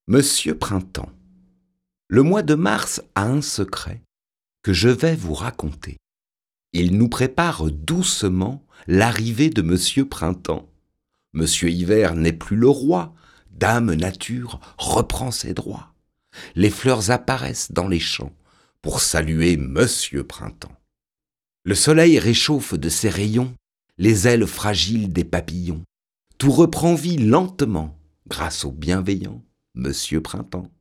Monsieur Printemps. Le mois de mars a un secret que je vais vous raconter. Il nous prépare doucement l'arrivée de Monsieur Printemps. Monsieur Hiver n'est plus le roi, Dame Nature reprend ses droits. Les fleurs apparaissent dans les champs pour saluer Monsieur Printemps. Le soleil réchauffe de ses rayons les ailes fragiles des papillons. Tout reprend vie lentement grâce au bienveillant Monsieur Printemps.